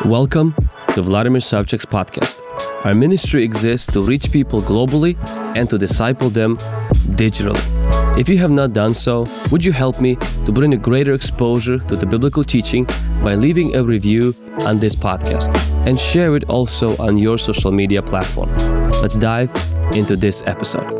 Welcome to Vladimir Savchuk's podcast. Our ministry exists to reach people globally and to disciple them digitally. If you have not done so, would you help me to bring a greater exposure to the biblical teaching by leaving a review on this podcast and share it also on your social media platform? Let's dive into this episode.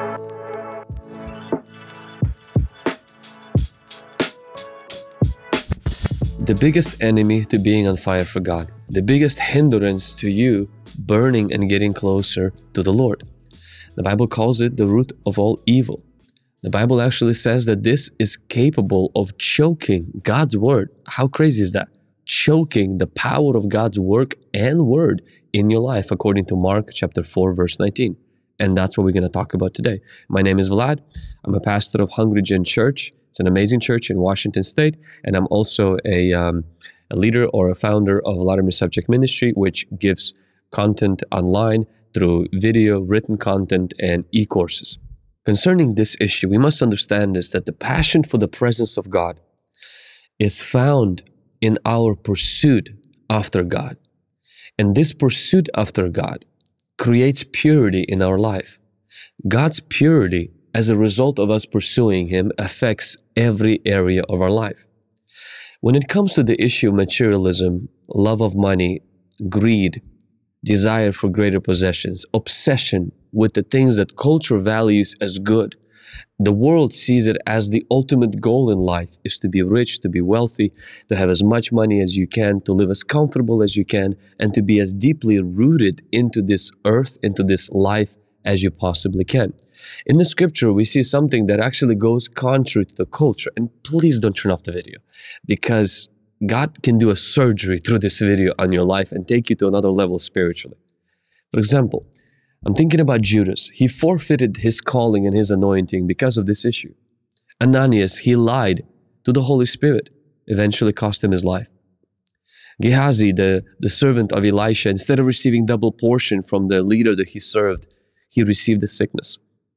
The biggest enemy to being on fire for God, the biggest hindrance to you burning and getting closer to the Lord. The Bible calls it the root of all evil. The Bible actually says that this is capable of choking God's word. How crazy is that? Choking the power of God's work and word in your life, according to Mark chapter 4, verse 19. And that's what we're going to talk about today. My name is Vlad. I'm a pastor of Hungry Gen Church. It's an amazing church in Washington State. And I'm also a leader or a founder of Vladimir Savchuk Ministry, which gives content online through video, written content, and e-courses. Concerning this issue, we must understand this, that the passion for the presence of God is found in our pursuit after God. And this pursuit after God creates purity in our life. God's purity, as a result of us pursuing Him, affects every area of our life. When it comes to the issue of materialism, love of money, greed, desire for greater possessions, obsession with the things that culture values as good, the world sees it as the ultimate goal in life is to be rich, to be wealthy, to have as much money as you can, to live as comfortable as you can, and to be as deeply rooted into this earth, into this life as you possibly can. In the scripture, we see something that actually goes contrary to the culture. And please don't turn off the video, because God can do a surgery through this video on your life and take you to another level spiritually. For example, I'm thinking about Judas. He forfeited his calling and his anointing because of this issue. Ananias, he lied to the Holy Spirit, eventually cost him his life. Gehazi, the servant of Elisha, instead of receiving double portion from the leader that he served, he received a sickness.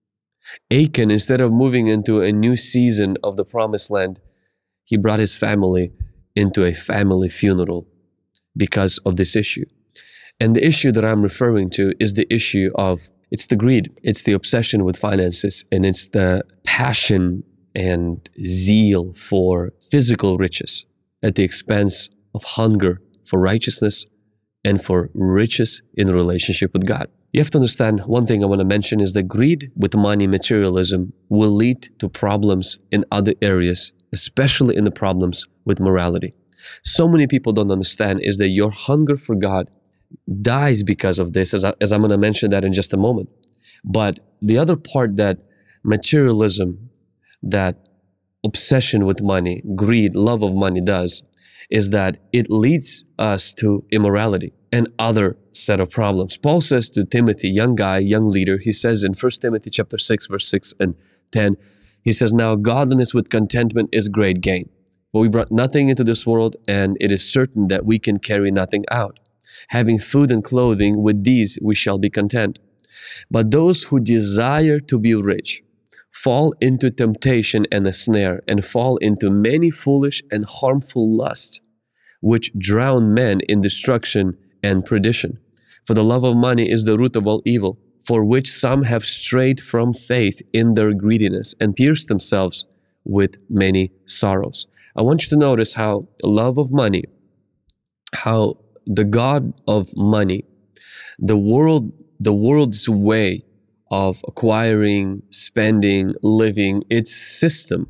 Achan, instead of moving into a new season of the promised land, he brought his family into a family funeral because of this issue. And the issue that I'm referring to is the issue of, it's the greed, it's the obsession with finances, and it's the passion and zeal for physical riches at the expense of hunger for righteousness and for riches in relationship with God. You have to understand, one thing I want to mention is that greed with money, materialism, will lead to problems in other areas, especially in the problems with morality. So many people don't understand is that your hunger for God dies because of this, as I'm going to mention that in just a moment. But the other part that materialism, that obsession with money, greed, love of money does, is that it leads us to immorality and other set of problems. Paul says to Timothy, young guy, young leader, he says in 1 Timothy chapter 6, verse 6 and 10, he says, "Now godliness with contentment is great gain. For we brought nothing into this world, and it is certain that we can carry nothing out. Having food and clothing, with these we shall be content. But those who desire to be rich fall into temptation and a snare, and fall into many foolish and harmful lusts, which drown men in destruction and perdition. For the love of money is the root of all evil, for which some have strayed from faith in their greediness and pierced themselves with many sorrows." I want you to notice how love of money, how the God of money, the world's way of acquiring, spending, living, its system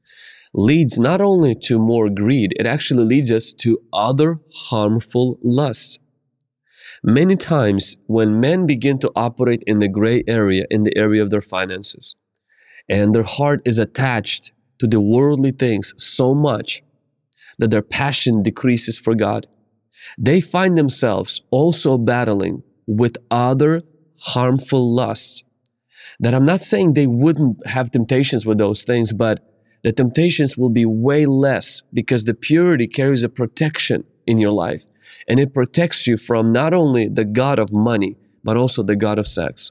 leads not only to more greed, it actually leads us to other harmful lusts. Many times when men begin to operate in the gray area, in the area of their finances, and their heart is attached to the worldly things so much that their passion decreases for God, they find themselves also battling with other harmful lusts. That I'm not saying they wouldn't have temptations with those things, but the temptations will be way less because the purity carries a protection in your life. And it protects you from not only the God of money, but also the God of sex.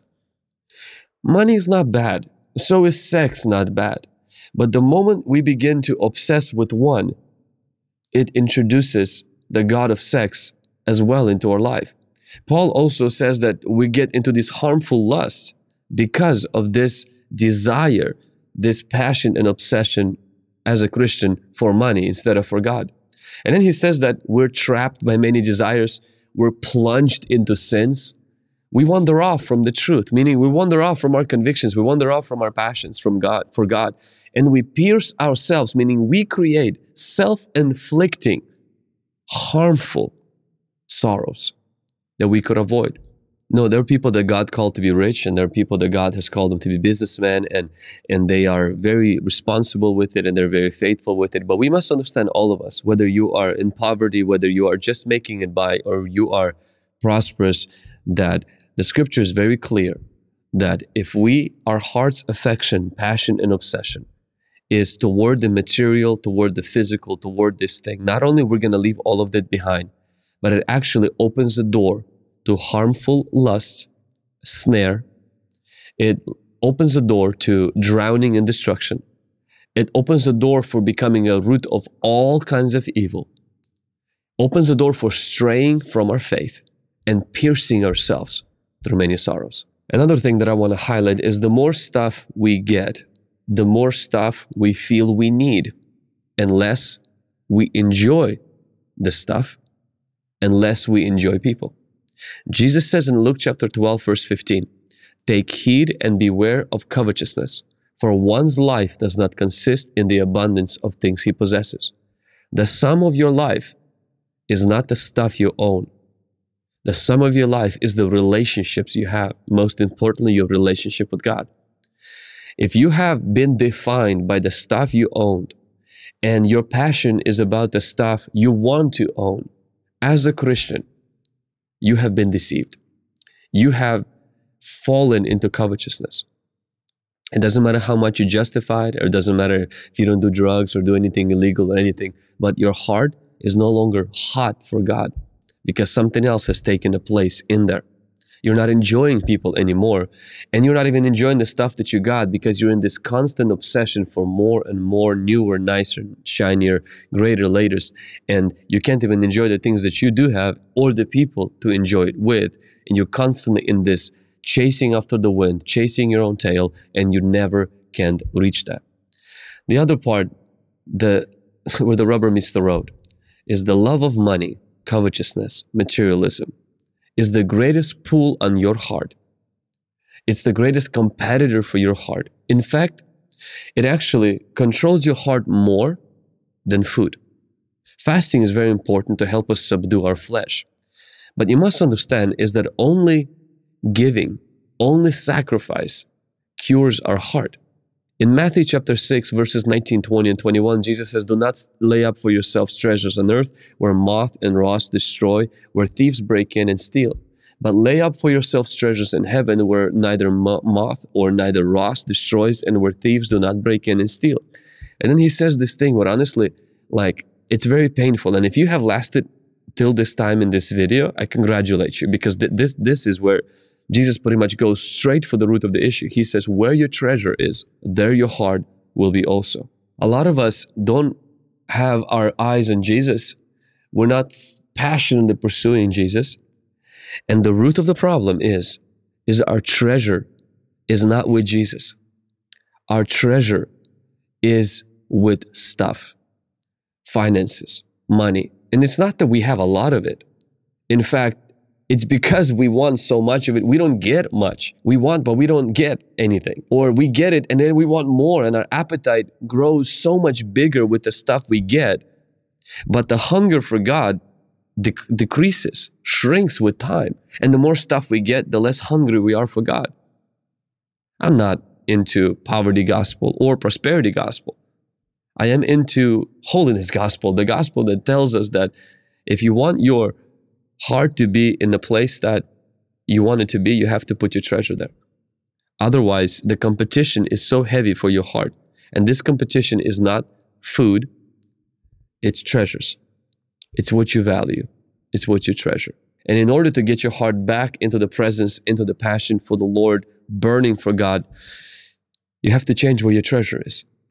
Money is not bad. So is sex not bad. But the moment we begin to obsess with one, it introduces the God of sex as well into our life. Paul also says that we get into these harmful lusts because of this desire, this passion and obsession as a Christian for money instead of for God. And then he says that we're trapped by many desires. We're plunged into sins. We wander off from the truth, meaning we wander off from our convictions. We wander off from our passions for God. And we pierce ourselves, meaning we create self-inflicting, harmful sorrows that we could avoid. No, there are people that God called to be rich, and there are people that God has called them to be businessmen, and they are very responsible with it, and they're very faithful with it. But we must understand, all of us, whether you are in poverty, whether you are just making it by, or you are prosperous, that the scripture is very clear that if our heart's affection, passion, and obsession is toward the material, toward the physical, toward this thing, not only we're going to leave all of that behind, but it actually opens the door to harmful lust, snare. It opens the door to drowning in destruction. It opens the door for becoming a root of all kinds of evil. Opens the door for straying from our faith and piercing ourselves through many sorrows. Another thing that I want to highlight is the more stuff we get, the more stuff we feel we need, and less we enjoy the stuff, and less we enjoy people. Jesus says in Luke chapter 12, verse 15, "Take heed and beware of covetousness, for one's life does not consist in the abundance of things he possesses." The sum of your life is not the stuff you own. The sum of your life is the relationships you have. Most importantly, your relationship with God. If you have been defined by the stuff you owned, and your passion is about the stuff you want to own, as a Christian, you have been deceived. You have fallen into covetousness. It doesn't matter how much you justify it, or it doesn't matter if you don't do drugs or do anything illegal or anything, but your heart is no longer hot for God because something else has taken a place in there. You're not enjoying people anymore, and you're not even enjoying the stuff that you got because you're in this constant obsession for more and more, newer, nicer, shinier, greater, latest, and you can't even enjoy the things that you do have or the people to enjoy it with, and you're constantly in this chasing after the wind, chasing your own tail, and you never can reach that. The other part, where the rubber meets the road, is the love of money, covetousness, materialism, is the greatest pull on your heart. It's the greatest competitor for your heart. In fact, it actually controls your heart more than food. Fasting is very important to help us subdue our flesh. But you must understand is that only giving, only sacrifice cures our heart. In Matthew chapter 6, verses 19, 20, and 21, Jesus says, "Do not lay up for yourselves treasures on earth where moth and rust destroy, where thieves break in and steal. But lay up for yourselves treasures in heaven where neither moth or neither rust destroys and where thieves do not break in and steal." And then he says this thing where honestly, it's very painful. And if you have lasted till this time in this video, I congratulate you, because this is where Jesus pretty much goes straight for the root of the issue. He says, where your treasure is, there your heart will be also. A lot of us don't have our eyes on Jesus. We're not passionately pursuing Jesus. And the root of the problem is our treasure is not with Jesus. Our treasure is with stuff, finances, money. And it's not that we have a lot of it. In fact, it's because we want so much of it, we don't get much. We want, but we don't get anything. Or we get it and then we want more, and our appetite grows so much bigger with the stuff we get. But the hunger for God decreases, shrinks with time. And the more stuff we get, the less hungry we are for God. I'm not into poverty gospel or prosperity gospel. I am into holiness gospel, the gospel that tells us that if you want your heart to be in the place that you want it to be, you have to put your treasure there. Otherwise, the competition is so heavy for your heart. And this competition is not food, it's treasures. It's what you value. It's what you treasure. And in order to get your heart back into the presence, into the passion for the Lord, burning for God, you have to change where your treasure is.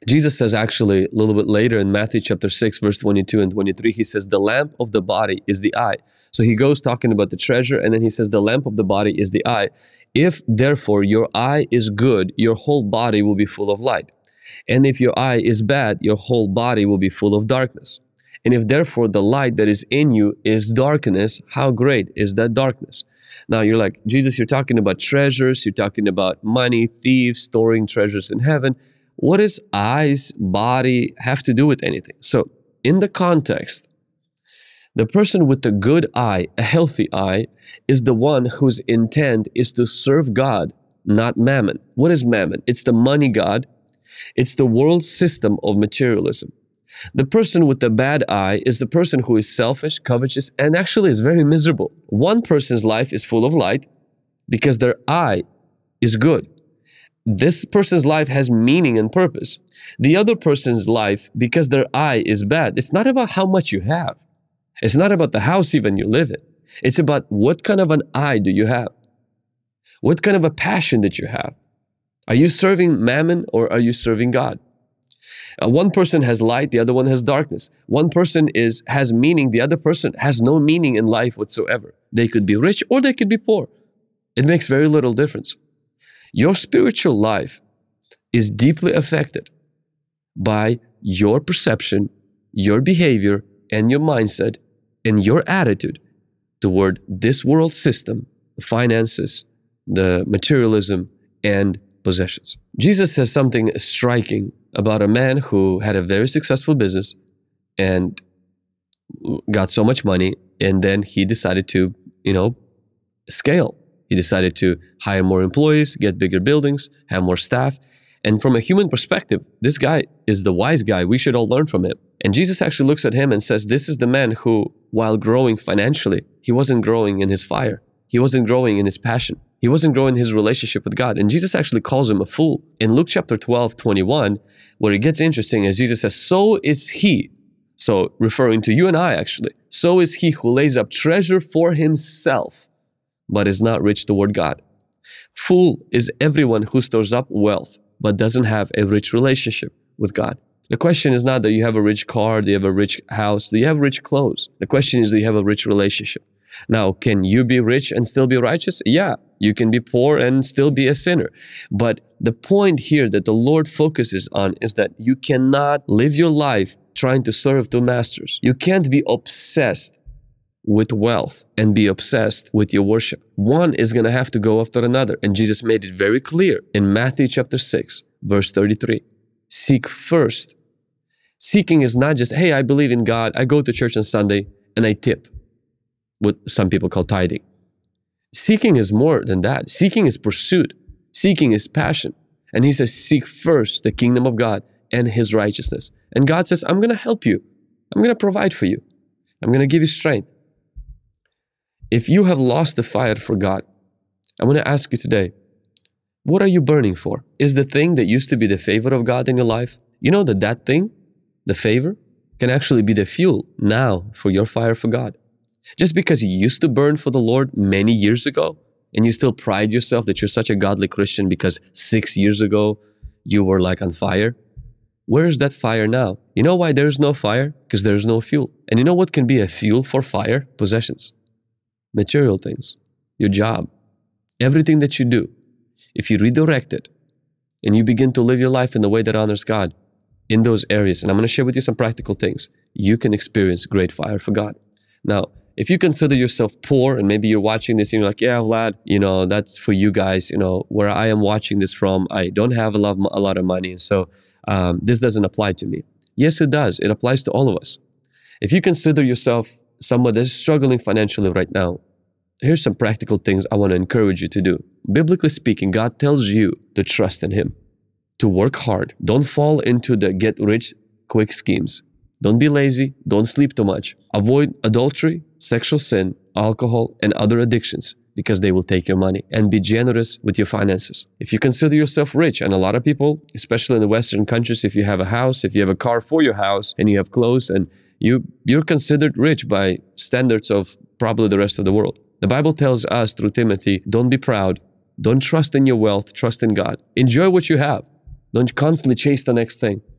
Jesus says actually a little bit later in Matthew chapter 6, verse 22 and 23, he says, the lamp of the body is the eye. So he goes talking about the treasure, and then he says, the lamp of the body is the eye. If therefore your eye is good, your whole body will be full of light. And if your eye is bad, your whole body will be full of darkness. And if therefore the light that is in you is darkness, how great is that darkness? Now you're like, Jesus, you're talking about treasures, you're talking about money, thieves, storing treasures in heaven. What does eyes, body have to do with anything? So in the context, the person with a good eye, a healthy eye, is the one whose intent is to serve God, not mammon. What is mammon? It's the money god. It's the world system of materialism. The person with the bad eye is the person who is selfish, covetous, and actually is very miserable. One person's life is full of light because their eye is good. This person's life has meaning and purpose. The other person's life, because their eye is bad, it's not about how much you have. It's not about the house even you live in. It's about what kind of an eye do you have? What kind of a passion that you have? Are you serving mammon or are you serving God? One person has light, the other one has darkness. One person has meaning, the other person has no meaning in life whatsoever. They could be rich or they could be poor. It makes very little difference. Your spiritual life is deeply affected by your perception, your behavior, and your mindset, and your attitude toward this world system, the finances, the materialism, and possessions. Jesus says something striking about a man who had a very successful business and got so much money, and then he decided to, scale. He decided to hire more employees, get bigger buildings, have more staff. And from a human perspective, this guy is the wise guy. We should all learn from him. And Jesus actually looks at him and says, this is the man who, while growing financially, he wasn't growing in his fire. He wasn't growing in his passion. He wasn't growing in his relationship with God. And Jesus actually calls him a fool. In Luke chapter 12, 21, where it gets interesting is Jesus says, so is he, so referring to you and I actually, so is he who lays up treasure for himself, but is not rich toward God. Fool is everyone who stores up wealth, but doesn't have a rich relationship with God. The question is not that you have a rich car, do you have a rich house, do you have rich clothes? The question is, do you have a rich relationship? Now, can you be rich and still be righteous? Yeah, you can be poor and still be a sinner. But the point here that the Lord focuses on is that you cannot live your life trying to serve two masters. You can't be obsessed with wealth and be obsessed with your worship. One is going to have to go after another. And Jesus made it very clear in Matthew chapter 6, verse 33. Seek first. Seeking is not just, hey, I believe in God, I go to church on Sunday and I tip, what some people call tithing. Seeking is more than that. Seeking is pursuit. Seeking is passion. And he says, seek first the kingdom of God and his righteousness. And God says, I'm going to help you. I'm going to provide for you. I'm going to give you strength. If you have lost the fire for God, I want to ask you today, what are you burning for? Is the thing that used to be the favor of God in your life, you know that thing, the favor, can actually be the fuel now for your fire for God. Just because you used to burn for the Lord many years ago, and you still pride yourself that you're such a godly Christian because 6 years ago you were like on fire, where is that fire now? You know why there's no fire? Because there's no fuel. And you know what can be a fuel for fire? Possessions, material things, your job, everything that you do. If you redirect it and you begin to live your life in the way that honors God in those areas, and I'm going to share with you some practical things, you can experience great fire for God. Now, if you consider yourself poor and maybe you're watching this and you're like, yeah, Vlad, that's for you guys, where I am watching this from, I don't have a lot of money. And so this doesn't apply to me. Yes, it does. It applies to all of us. If you consider yourself someone that's struggling financially right now, here's some practical things I want to encourage you to do. Biblically speaking, God tells you to trust in him, to work hard. Don't fall into the get rich quick schemes. Don't be lazy. Don't sleep too much. Avoid adultery, sexual sin, alcohol, and other addictions because they will take your money. And be generous with your finances. If you consider yourself rich, and a lot of people, especially in the Western countries, if you have a house, if you have a car for your house, and you have clothes, and you're considered rich by standards of probably the rest of the world. The Bible tells us through Timothy, don't be proud. Don't trust in your wealth. Trust in God. Enjoy what you have. Don't constantly chase the next thing.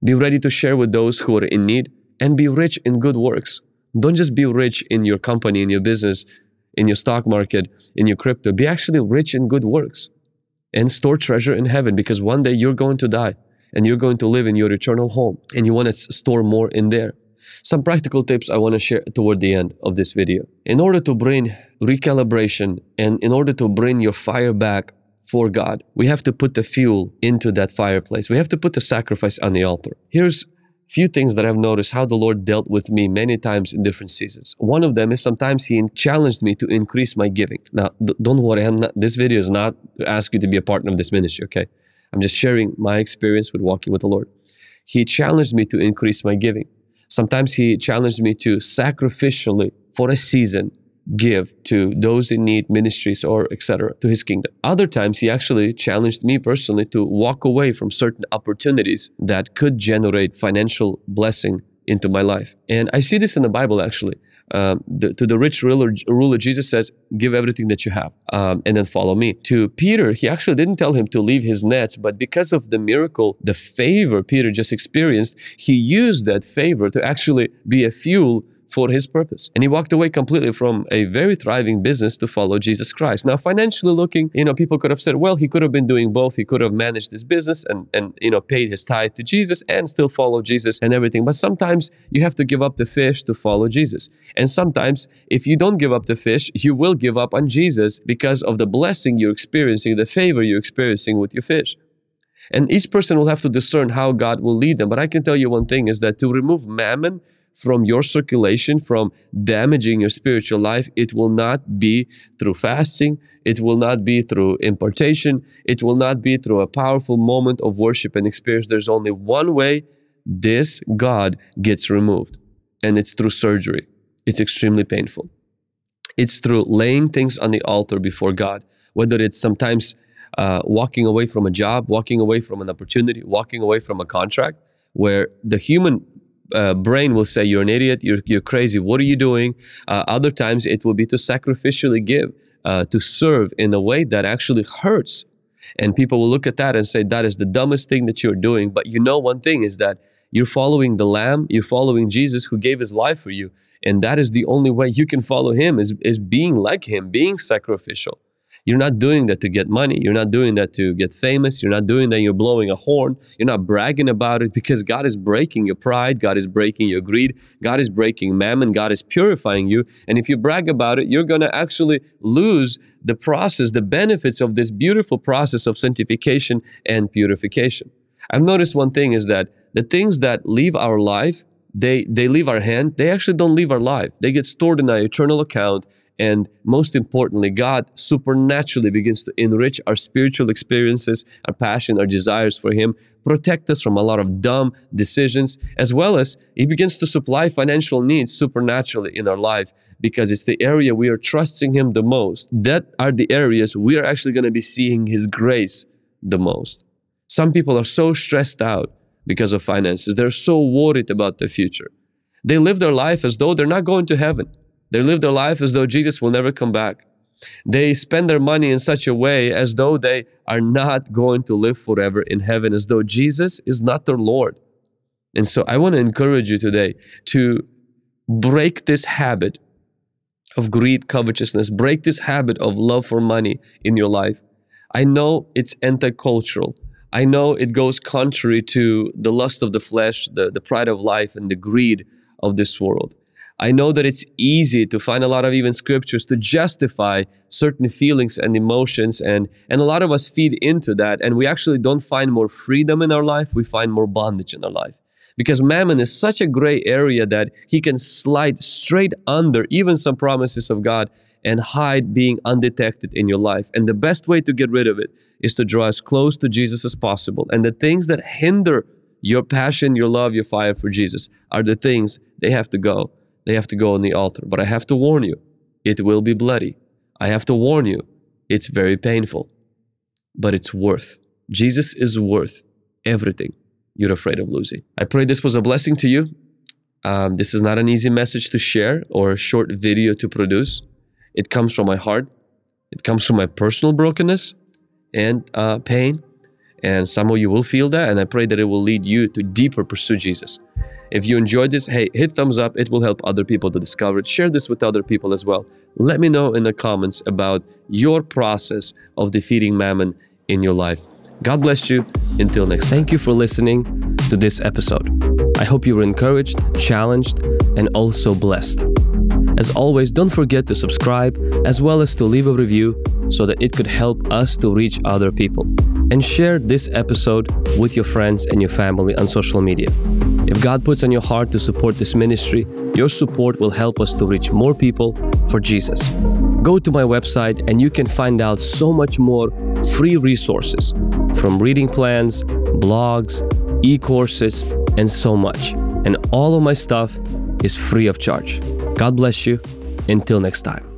Be ready to share with those who are in need, and be rich in good works. Don't just be rich in your company, in your business, in your stock market, in your crypto. Be actually rich in good works and store treasure in heaven, because one day you're going to die and you're going to live in your eternal home, and you want to store more in there. Some practical tips I want to share toward the end of this video. In order to bring recalibration and in order to bring your fire back for God, we have to put the fuel into that fireplace. We have to put the sacrifice on the altar. Here's a few things that I've noticed how the Lord dealt with me many times in different seasons. One of them is sometimes He challenged me to increase my giving. Now, don't worry, this video is not to ask you to be a partner of this ministry, okay? I'm just sharing my experience with walking with the Lord. He challenged me to increase my giving. Sometimes He challenged me to sacrificially, for a season, give to those in need, ministries, or etc., to His kingdom. Other times, He actually challenged me personally to walk away from certain opportunities that could generate financial blessing into my life. And I see this in the Bible, actually. To the rich ruler, Jesus says, give everything that you have and then follow me. To Peter, He actually didn't tell him to leave his nets, but because of the miracle, the favor Peter just experienced, he used that favor to actually be a fuel for his purpose. And he walked away completely from a very thriving business to follow Jesus Christ. Now, financially looking, people could have said, well, he could have been doing both. He could have managed his business and paid his tithe to Jesus and still follow Jesus and everything. But sometimes you have to give up the fish to follow Jesus. And sometimes if you don't give up the fish, you will give up on Jesus because of the blessing you're experiencing, the favor you're experiencing with your fish. And each person will have to discern how God will lead them. But I can tell you one thing is that to remove mammon from your circulation, from damaging your spiritual life, it will not be through fasting. It will not be through impartation. It will not be through a powerful moment of worship and experience. There's only one way this God gets removed, and it's through surgery. It's extremely painful. It's through laying things on the altar before God, whether it's sometimes walking away from a job, walking away from an opportunity, walking away from a contract, where the human brain will say, you're an idiot, you're crazy, what are you doing? Other times it will be to sacrificially give, to serve in a way that actually hurts. And people will look at that and say, that is the dumbest thing that you're doing. But one thing is that you're following the Lamb, you're following Jesus who gave His life for you. And that is the only way you can follow Him, is being like Him, being sacrificial. You're not doing that to get money. You're not doing that to get famous. You're not doing that, you're blowing a horn. You're not bragging about it, because God is breaking your pride. God is breaking your greed. God is breaking mammon. God is purifying you. And if you brag about it, you're going to actually lose the process, the benefits of this beautiful process of sanctification and purification. I've noticed one thing is that the things that leave our life, they leave our hand. They actually don't leave our life. They get stored in our eternal account. And most importantly, God supernaturally begins to enrich our spiritual experiences, our passion, our desires for Him, protect us from a lot of dumb decisions, as well as He begins to supply financial needs supernaturally in our life, because it's the area we are trusting Him the most. That are the areas we are actually going to be seeing His grace the most. Some people are so stressed out because of finances. They're so worried about the future. They live their life as though they're not going to heaven. They live their life as though Jesus will never come back. They spend their money in such a way as though they are not going to live forever in heaven, as though Jesus is not their Lord. And so I want to encourage you today to break this habit of greed, covetousness, break this habit of love for money in your life. I know it's anti-cultural. I know it goes contrary to the lust of the flesh, the pride of life, and the greed of this world. I know that it's easy to find a lot of even scriptures to justify certain feelings and emotions, and a lot of us feed into that, and we actually don't find more freedom in our life, we find more bondage in our life. Because mammon is such a gray area that he can slide straight under even some promises of God and hide being undetected in your life. And the best way to get rid of it is to draw as close to Jesus as possible. And the things that hinder your passion, your love, your fire for Jesus are the things they have to go. They have to go on the altar. But I have to warn you, it will be bloody. I have to warn you, it's very painful. But it's worth. Jesus is worth everything you're afraid of losing. I pray this was a blessing to you. This is not an easy message to share or a short video to produce. It comes from my heart. It comes from my personal brokenness and pain. And some of you will feel that, and I pray that it will lead you to deeper pursue Jesus. If you enjoyed this, hey, hit thumbs up. It will help other people to discover it. Share this with other people as well. Let me know in the comments about your process of defeating mammon in your life. God bless you. Until next time. Thank you for listening to this episode. I hope you were encouraged, challenged, and also blessed. As always, don't forget to subscribe as well as to leave a review so that it could help us to reach other people. And share this episode with your friends and your family on social media. If God puts on your heart to support this ministry, your support will help us to reach more people for Jesus. Go to my website and you can find out so much more free resources, from reading plans, blogs, e-courses, and so much. And all of my stuff is free of charge. God bless you. Until next time.